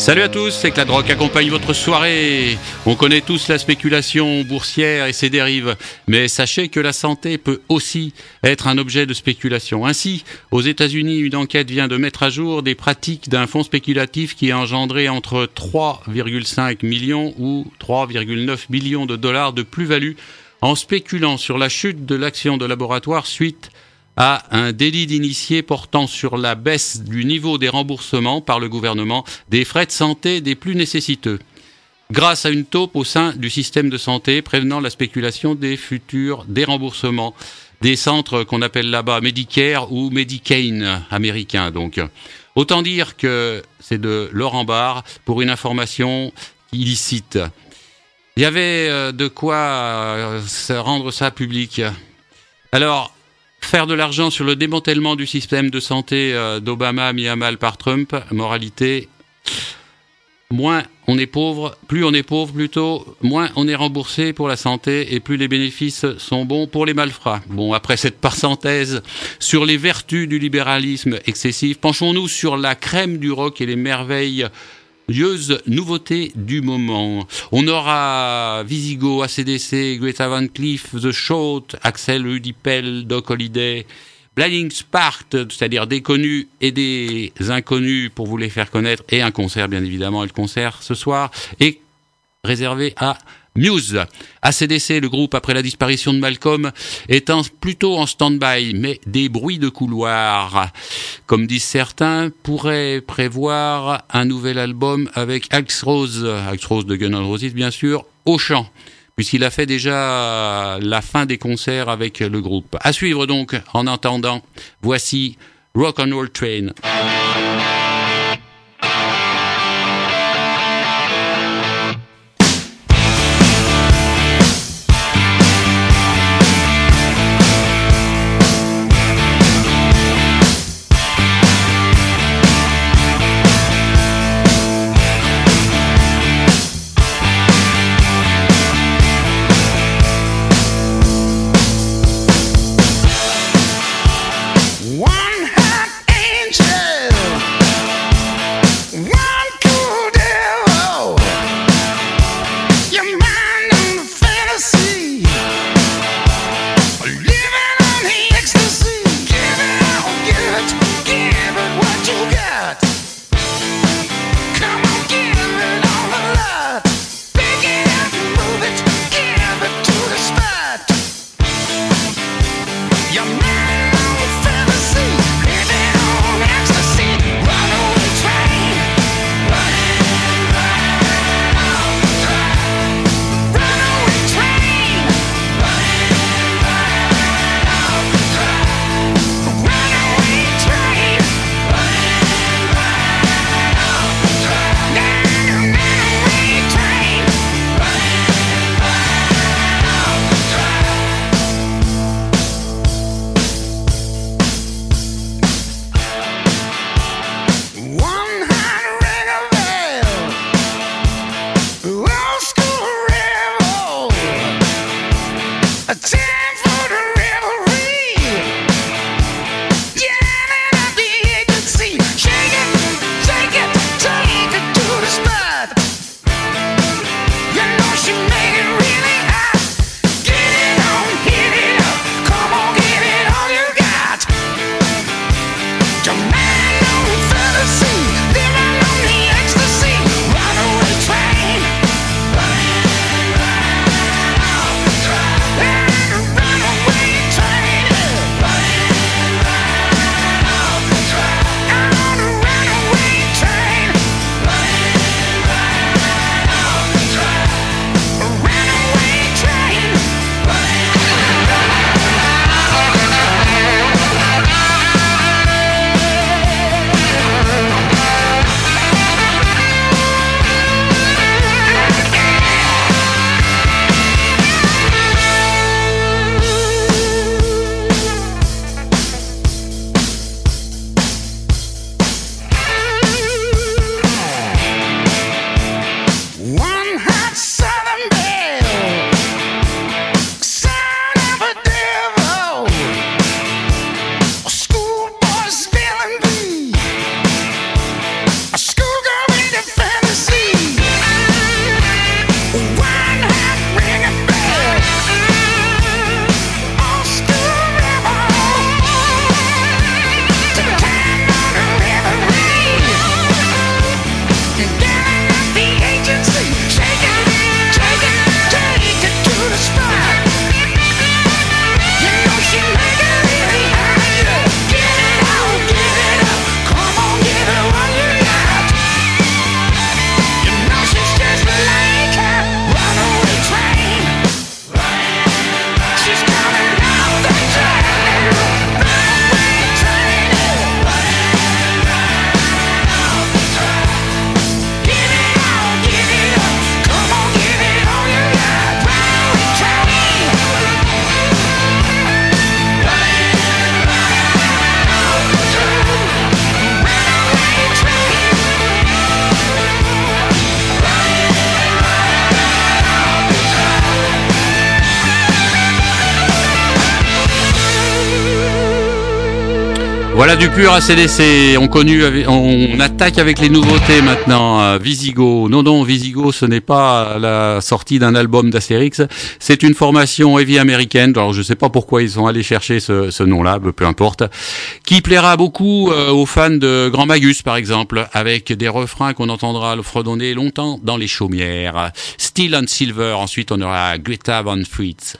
Salut à tous, c'est que la drogue accompagne votre soirée. On connaît tous la spéculation boursière et ses dérives, mais sachez que la santé peut aussi être un objet de spéculation. Ainsi, aux États-Unis, une enquête vient de mettre à jour des pratiques d'un fonds spéculatif qui a engendré entre 3,5 millions ou 3,9 millions de dollars de plus-value en spéculant sur la chute de l'action de laboratoire suite à un délit d'initié portant sur la baisse du niveau des remboursements par le gouvernement des frais de santé des plus nécessiteux, grâce à une taupe au sein du système de santé prévenant la spéculation des futurs déremboursements des centres qu'on appelle là-bas Medicare ou Medicaid américains. Donc, autant dire que c'est de l'or en barre pour une information illicite. Il y avait de quoi rendre ça public. Alors, faire de l'argent sur le démantèlement du système de santé d'Obama mis à mal par Trump, moralité, moins on est pauvre, plus on est pauvre plutôt, moins on est remboursé pour la santé et plus les bénéfices sont bons pour les malfrats. Bon, après cette parenthèse sur les vertus du libéralisme excessif, penchons-nous sur la crème du rock et les merveilleuses nouveautés du moment. On aura Visigo, AC/DC, Greta Van Cleef, The Shout, Axel Rudipel, Doc Holliday, Blinding Spark, c'est-à-dire des connus et des inconnus pour vous les faire connaître, et un concert bien évidemment, et le concert ce soir est réservé à Muse. AC/DC, le groupe après la disparition de Malcolm, est plutôt en stand-by, mais des bruits de couloir, comme disent certains, pourraient prévoir un nouvel album avec Axl Rose de Guns N' Roses bien sûr, au chant, puisqu'il a fait déjà la fin des concerts avec le groupe. À suivre donc, en attendant, voici Rock and Roll Train. Voilà du pur AC/DC. On attaque avec les nouveautés maintenant. Visigoth. Non, Visigoth, ce n'est pas la sortie d'un album d'Astérix. C'est une formation heavy américaine. Alors, je sais pas pourquoi ils sont allés chercher ce nom-là, peu importe. Qui plaira beaucoup aux fans de Grand Magus, par exemple, avec des refrains qu'on entendra le fredonner longtemps dans les chaumières. Steel and Silver. Ensuite, on aura Greta Van Fleet.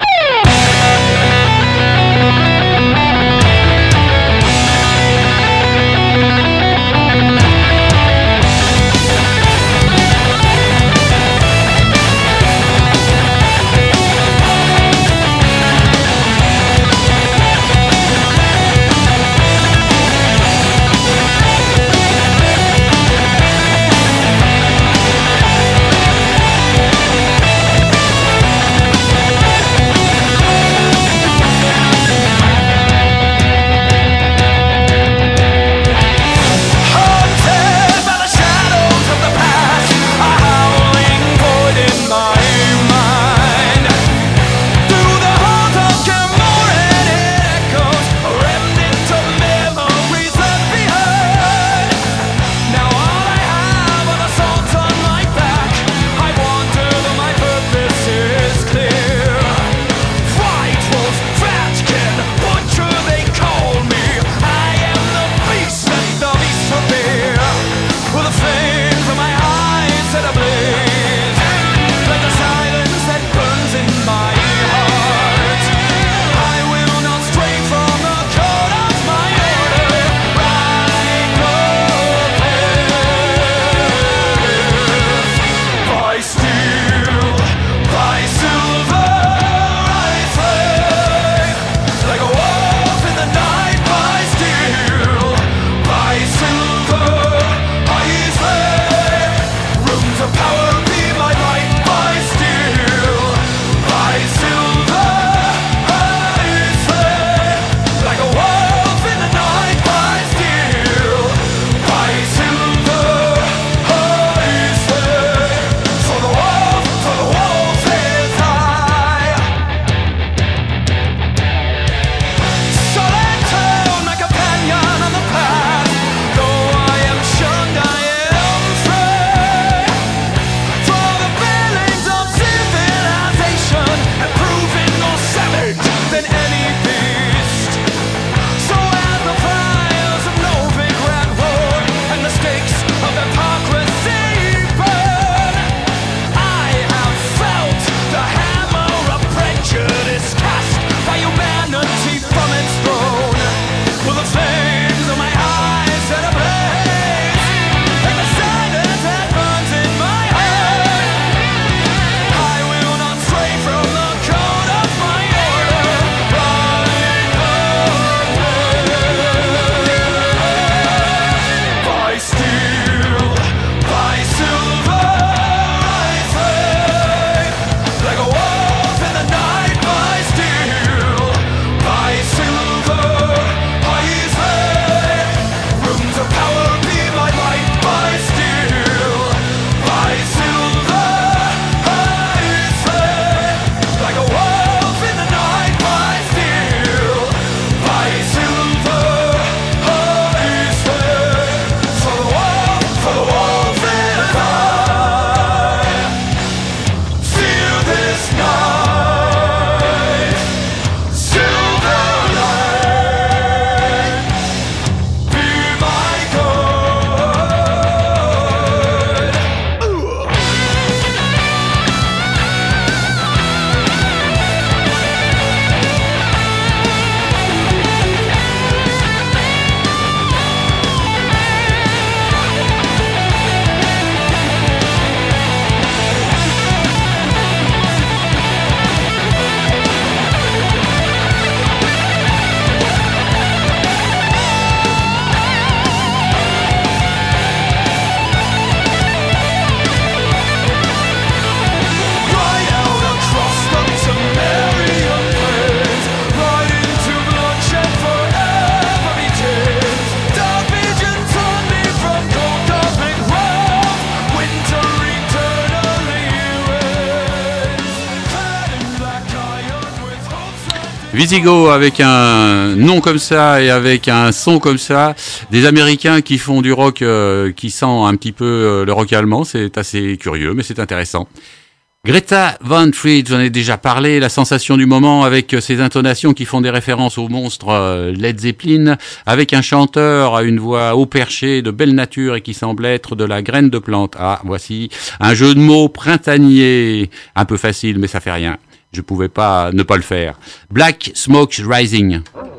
Visigo avec un nom comme ça et avec un son comme ça, des Américains qui font du rock qui sent un petit peu le rock allemand, c'est assez curieux mais c'est intéressant. Greta Van Fleet, j'en ai déjà parlé, la sensation du moment avec ses intonations qui font des références au monstre Led Zeppelin, avec un chanteur à une voix haut perché, de belle nature et qui semble être de la graine de plante. Ah, voici un jeu de mots printanier, un peu facile mais ça fait rien. Je pouvais pas ne pas le faire. Black Smoke Rising.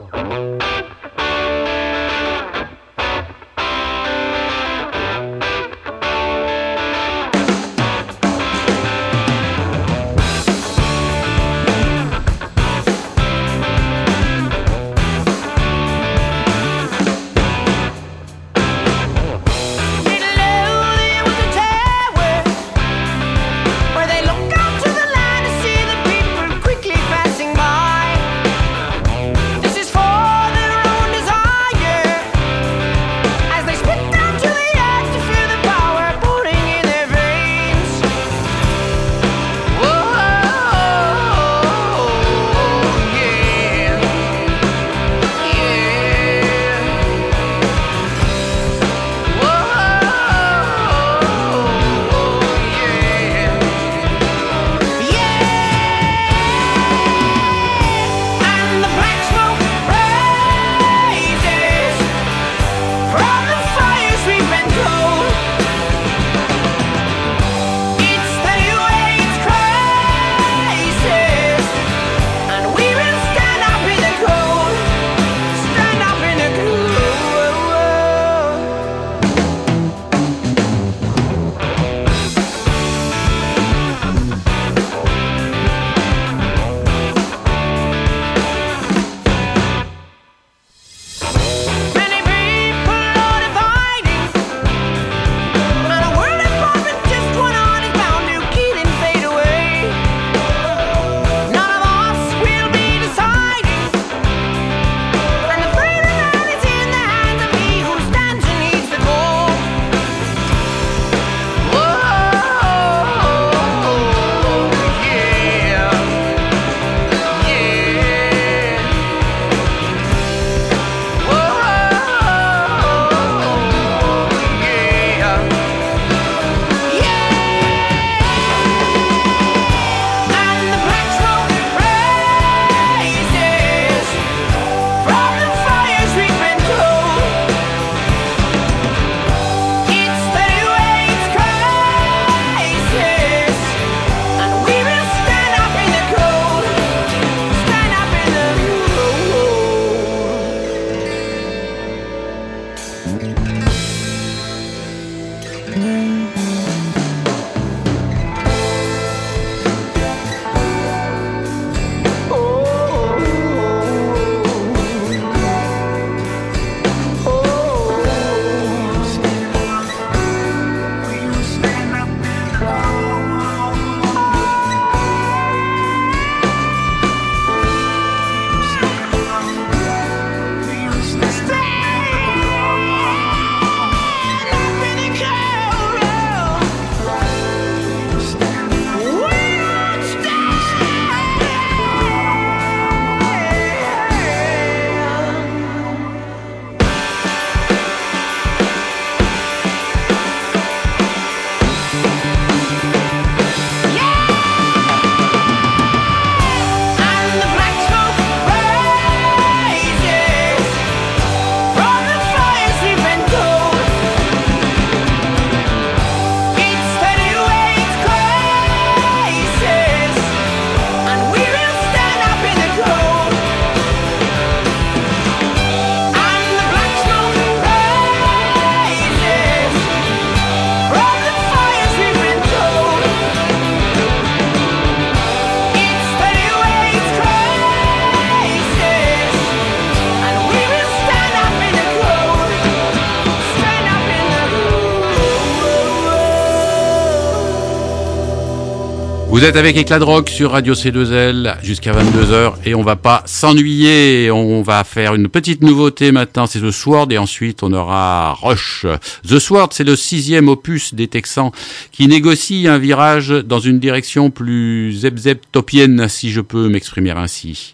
Vous êtes avec Éclat de Rock sur Radio C2L jusqu'à 22h et on va pas s'ennuyer. On va faire une petite nouveauté maintenant, c'est The Sword et ensuite on aura Rush. The Sword, c'est le 6e opus des Texans qui négocie un virage dans une direction plus zep-zep-topienne, si je peux m'exprimer ainsi.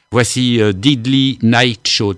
Voici Deadly Night Shot.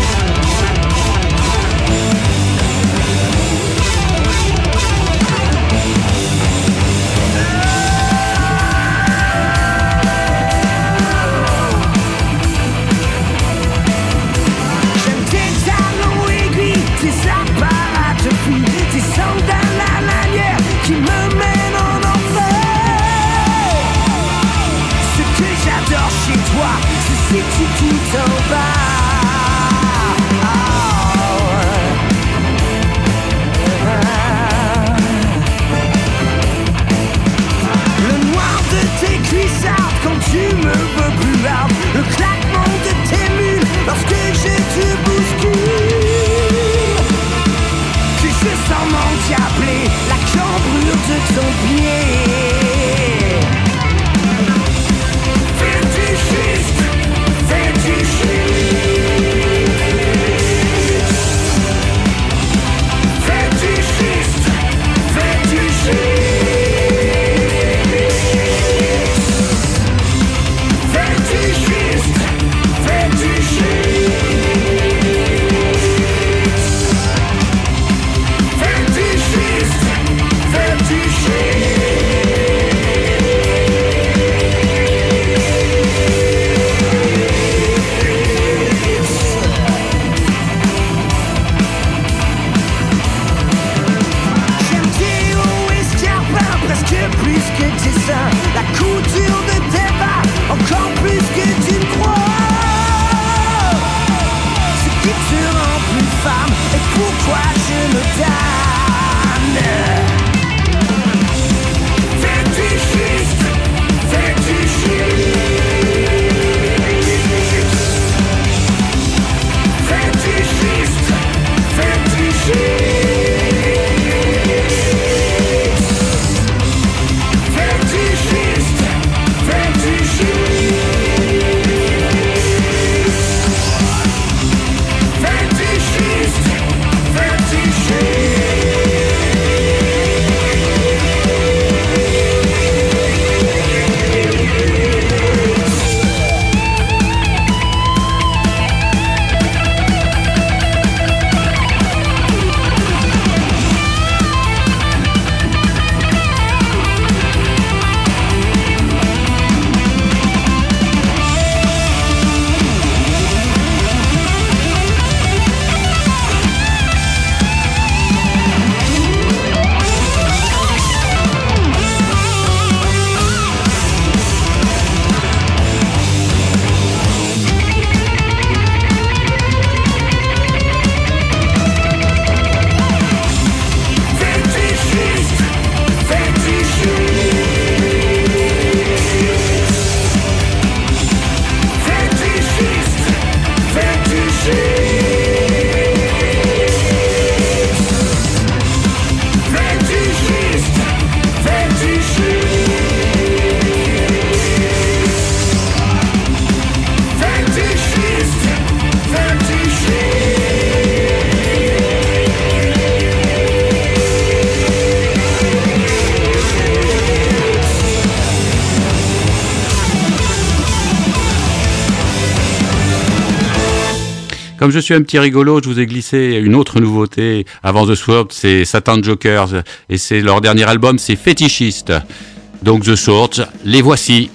Comme je suis un petit rigolo, je vous ai glissé une autre nouveauté avant The Sword, c'est Satan Jokers, et c'est leur dernier album, c'est Fétichiste. Donc The Sword, les voici.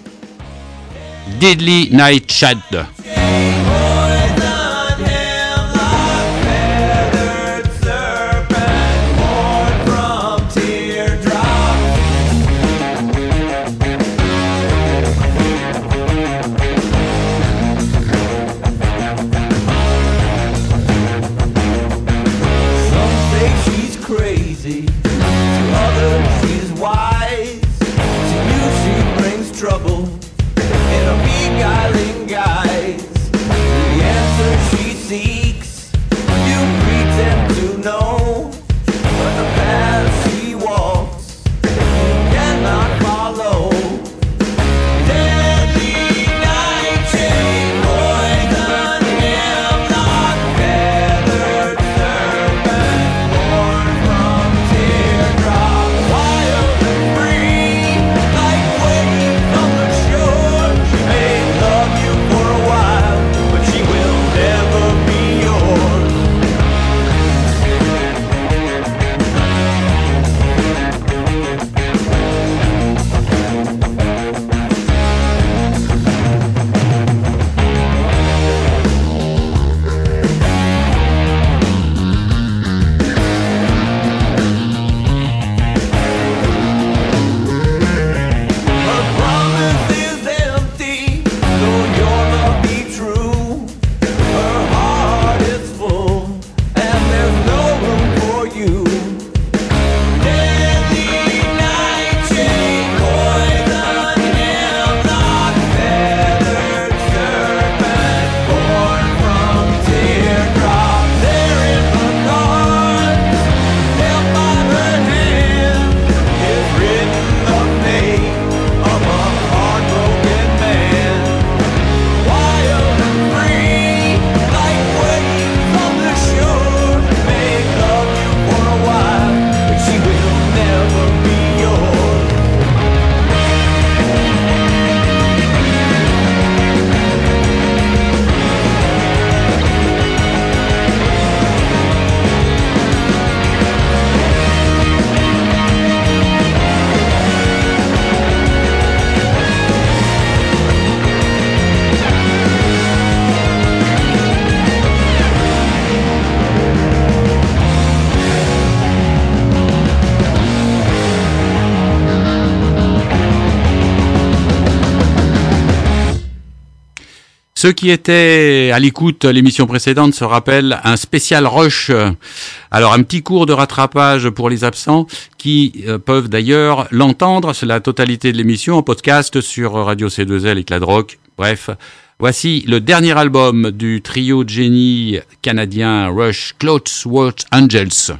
Deadly Night Shot. While Ceux qui étaient à l'écoute l'émission précédente se rappellent un spécial Rush. Alors un petit cours de rattrapage pour les absents qui peuvent d'ailleurs l'entendre, c'est la totalité de l'émission en podcast sur Radio C2L et Clad Rock. Bref, voici le dernier album du trio de génie canadien Rush, Clockwork Angels.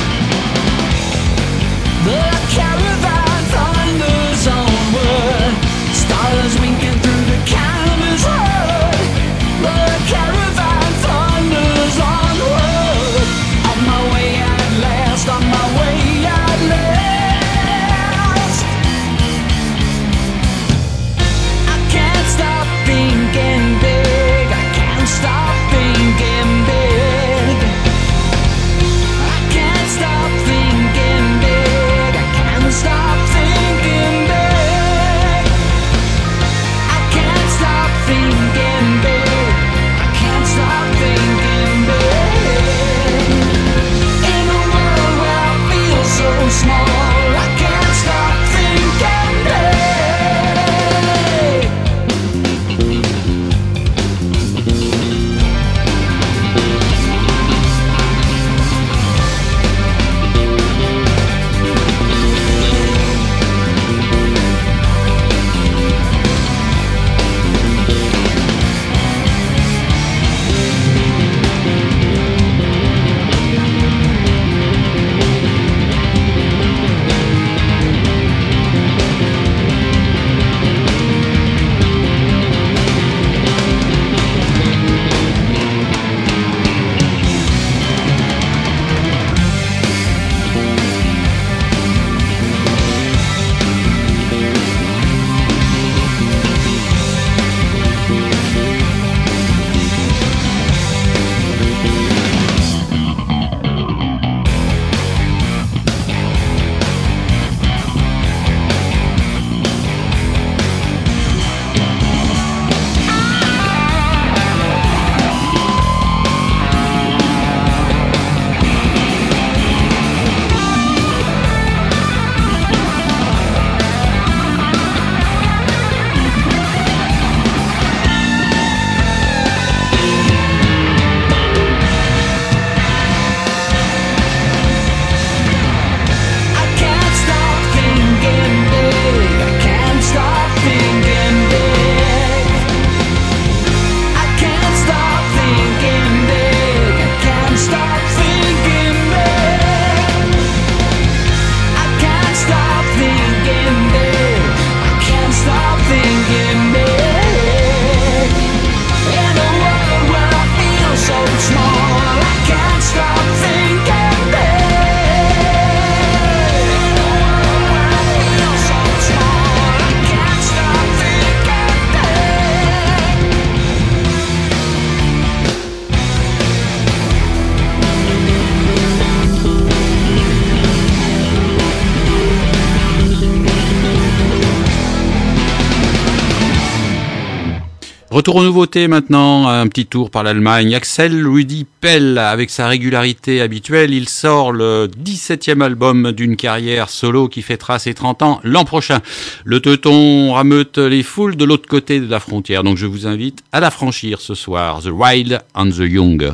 The caravan thunders onward. Retour aux nouveautés maintenant, un petit tour par l'Allemagne. Axel Rudi Pell, avec sa régularité habituelle, il sort le 17e album d'une carrière solo qui fêtera ses 30 ans l'an prochain. Le teuton rameute les foules de l'autre côté de la frontière, donc je vous invite à la franchir ce soir. The Wild and the Young.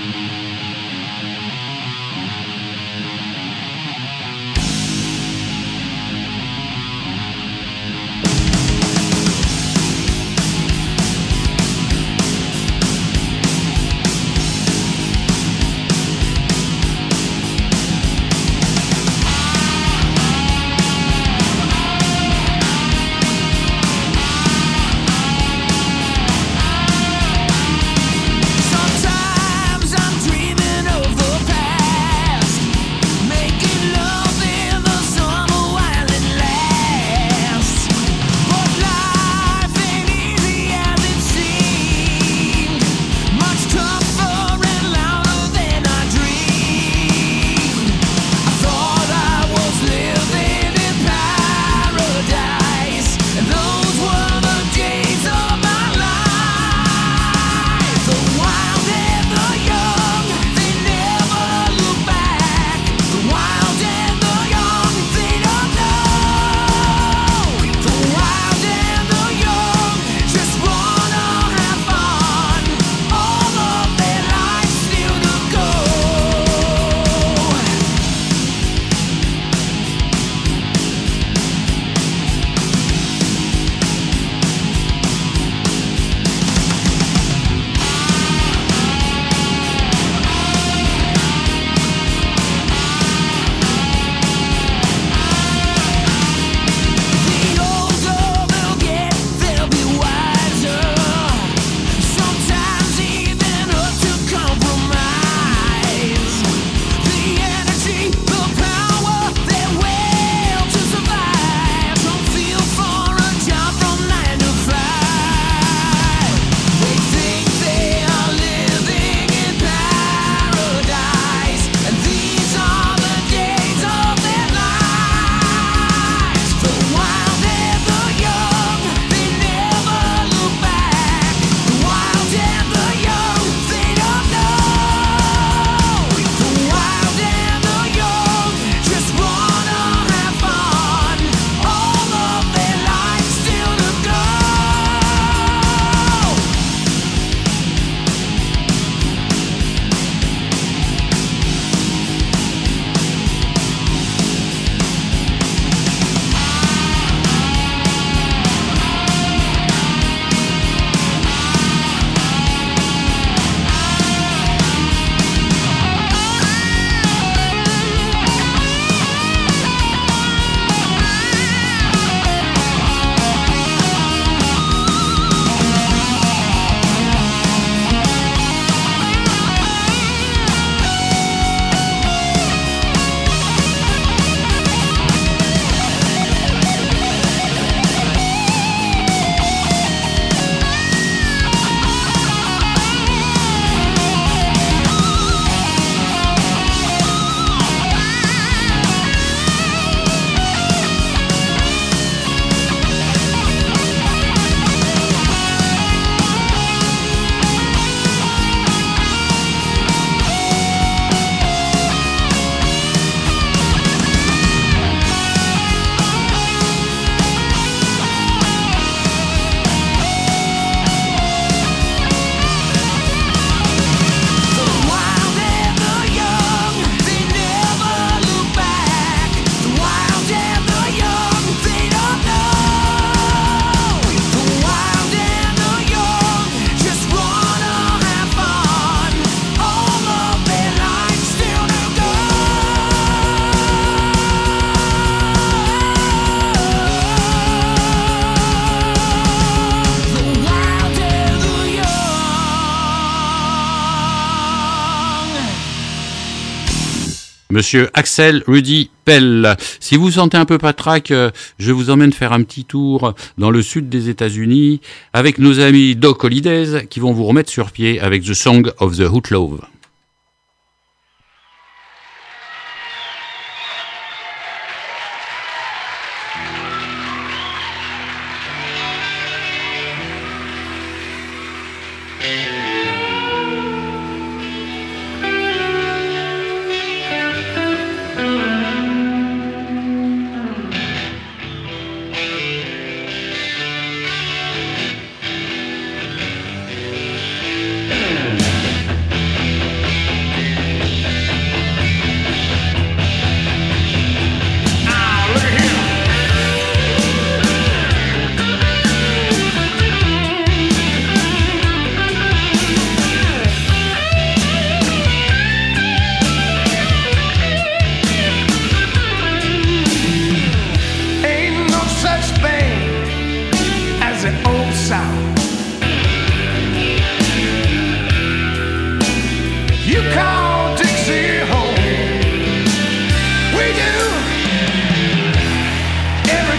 Monsieur Axel Rudi Pell. Si vous sentez un peu patraque, je vous emmène faire un petit tour dans le sud des États-Unis avec nos amis Doc Hollidays qui vont vous remettre sur pied avec The Song of the Outlaw.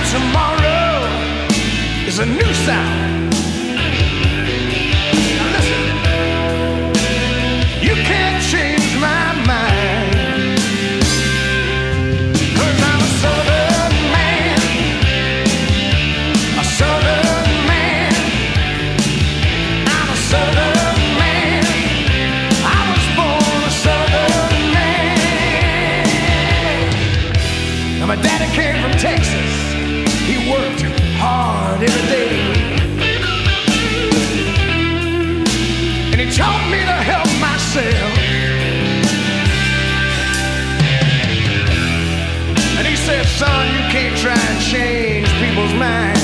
tomorrow is a new sound. Now listen, you can't change my mind, 'cause I'm a southern man, a southern man. I'm a southern man. I was born a southern man. Now my daddy came from Texas. He worked hard every day, and he taught me to help myself. And he said, son, you can't try and change people's minds.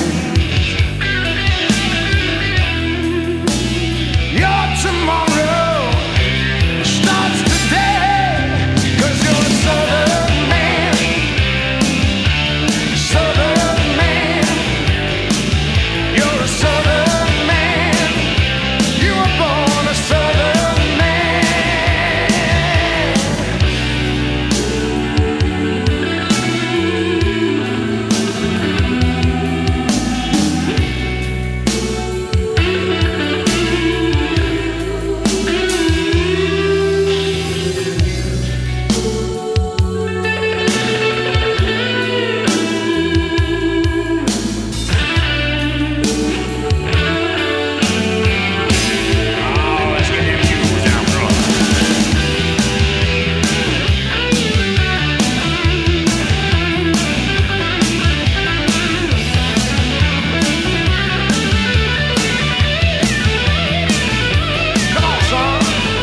Your tomorrow starts today, 'cause you're a southern man. Southern man. You're a southern man. You were born a southern man. Oh, let's get them Jews down, bro. Come on, son.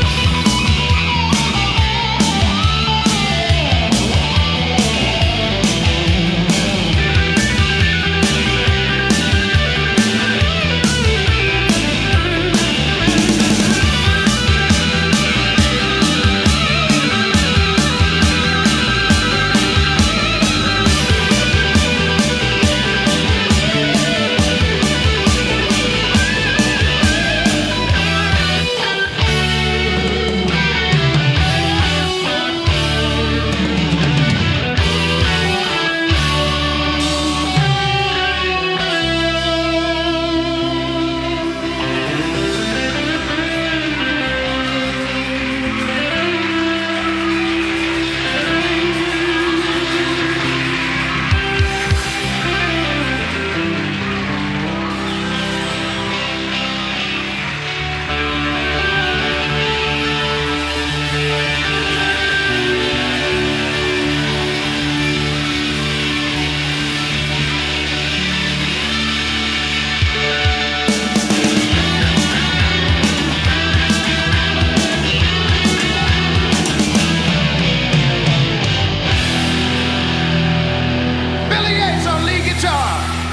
Billy Yates on lead guitar.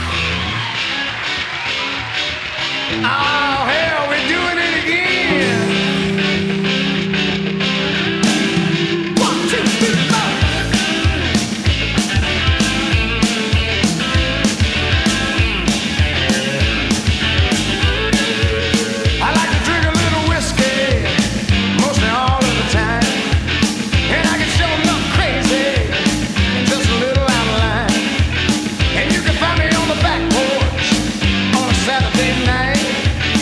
Oh, hell, we're doing it again. 1, 2, 3, 4. I like to drink a little whiskey, mostly all of the time. And I can show them crazy, just a little out of line. And you can find me on the back porch on a Saturday night.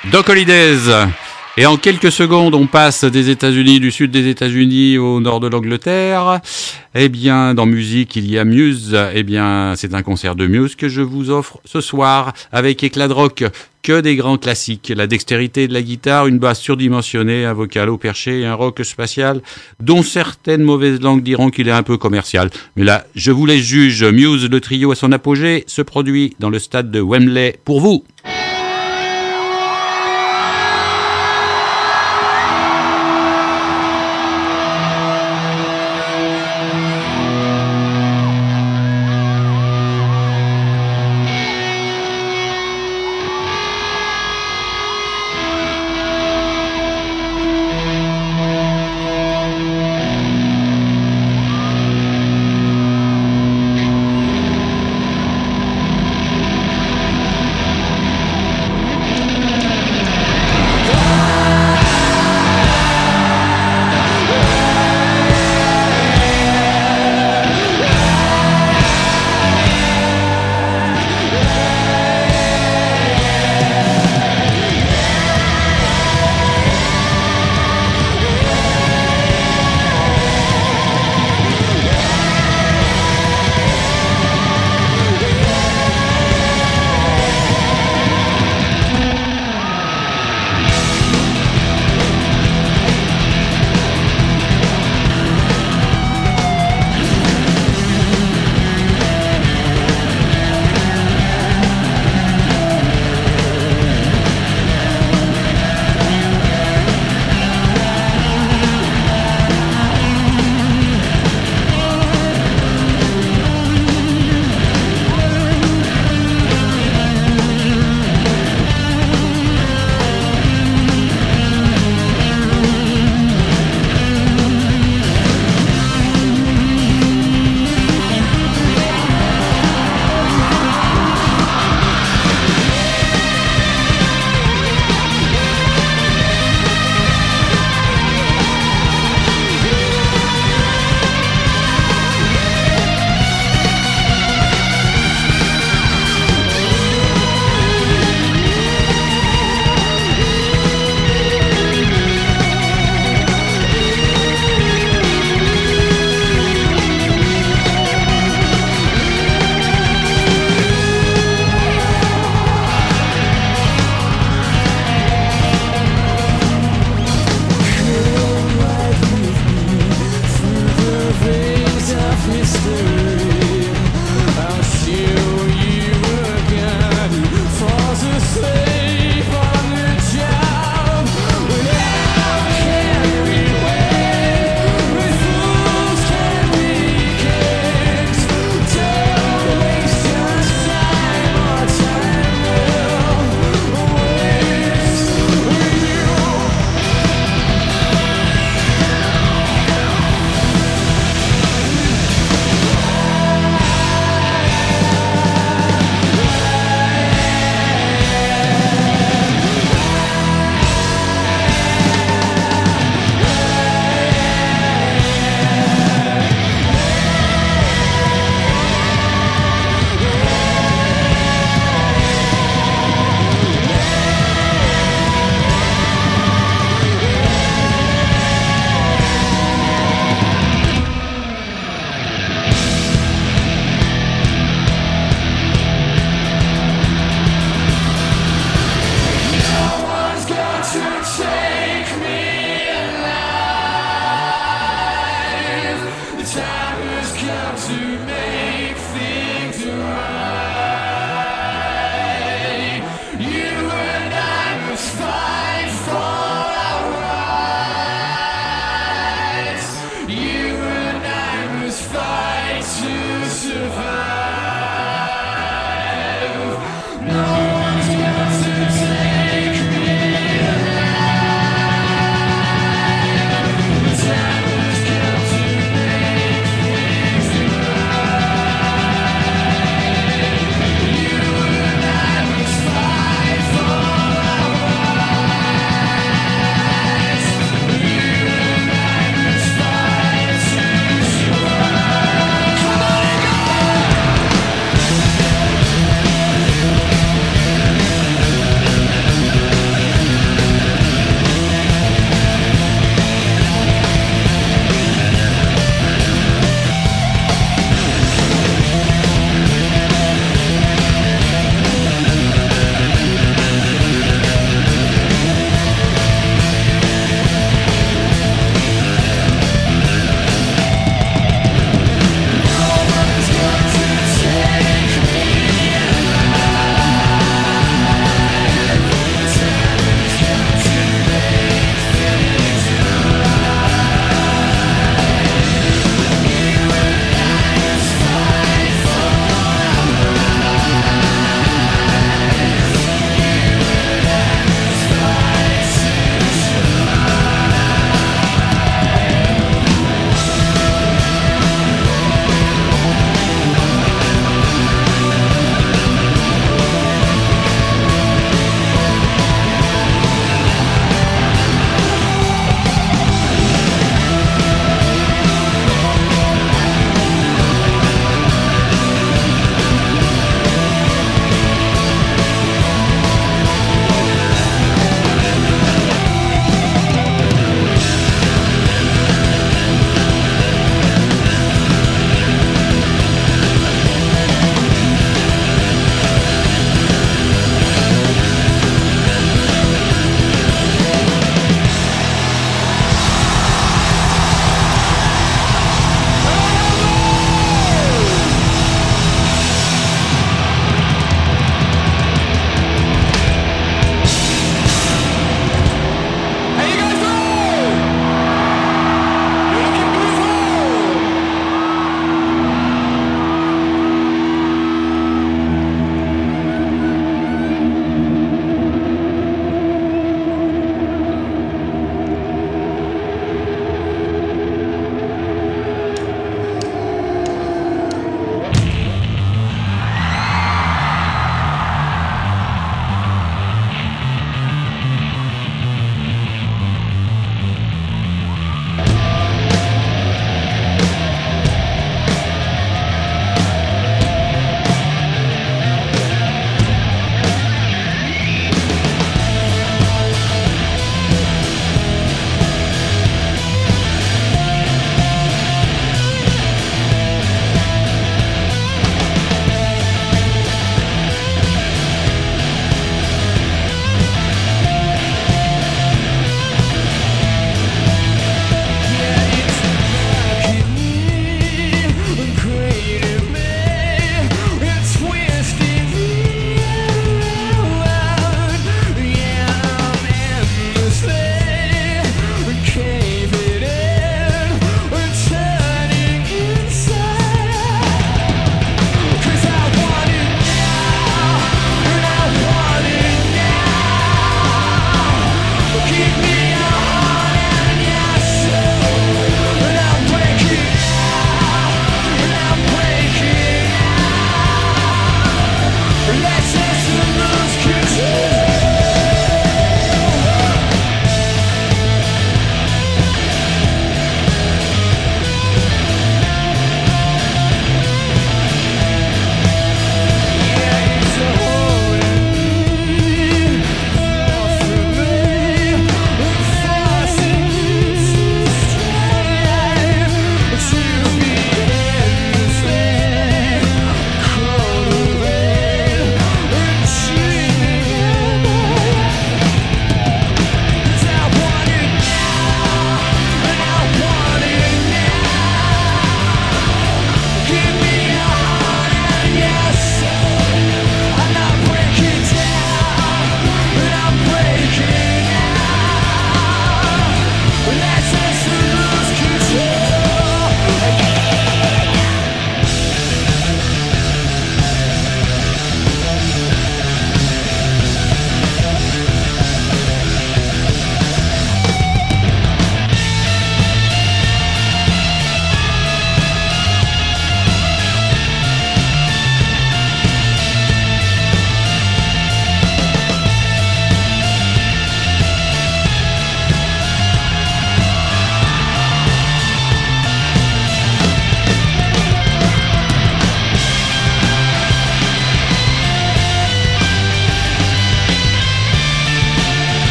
Doc Holidays. Et en quelques secondes, on passe des États-Unis, du sud des États-Unis au nord de l'Angleterre. Eh bien, dans musique, il y a Muse. Eh bien, c'est un concert de Muse que je vous offre ce soir avec éclat de rock. Que des grands classiques. La dextérité de la guitare, une basse surdimensionnée, un vocal au perché et un rock spatial dont certaines mauvaises langues diront qu'il est un peu commercial. Mais là, je vous laisse juge. Muse, le trio à son apogée, se produit dans le stade de Wembley pour vous.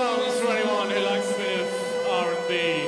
songs for anyone who likes a bit of R&B.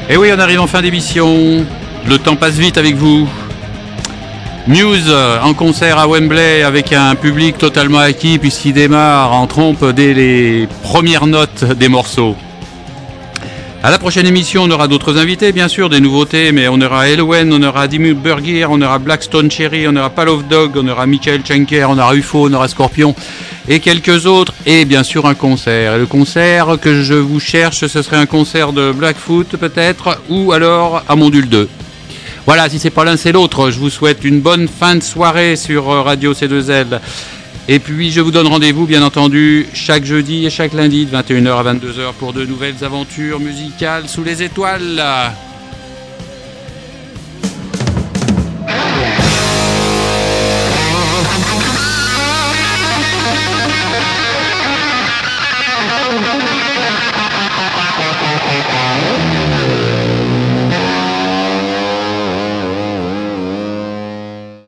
Et oui, on arrive en fin d'émission. Le temps passe vite avec vous. Muse en concert à Wembley avec un public totalement acquis puisqu'il démarre en trompe dès les premières notes des morceaux. À la prochaine émission, on aura d'autres invités, bien sûr, des nouveautés, mais on aura Elowen, on aura Dimmu Borgir, on aura Blackstone Cherry, on aura Pal of Dog, on aura Michael Schenker, on aura UFO, on aura Scorpion et quelques autres, et bien sûr un concert. Et le concert que je vous cherche, ce serait un concert de Blackfoot peut-être, ou alors à Mondule 2. Voilà, si c'est pas l'un, c'est l'autre. Je vous souhaite une bonne fin de soirée sur Radio C2L. Et puis, je vous donne rendez-vous, bien entendu, chaque jeudi et chaque lundi de 21h à 22h pour de nouvelles aventures musicales sous les étoiles.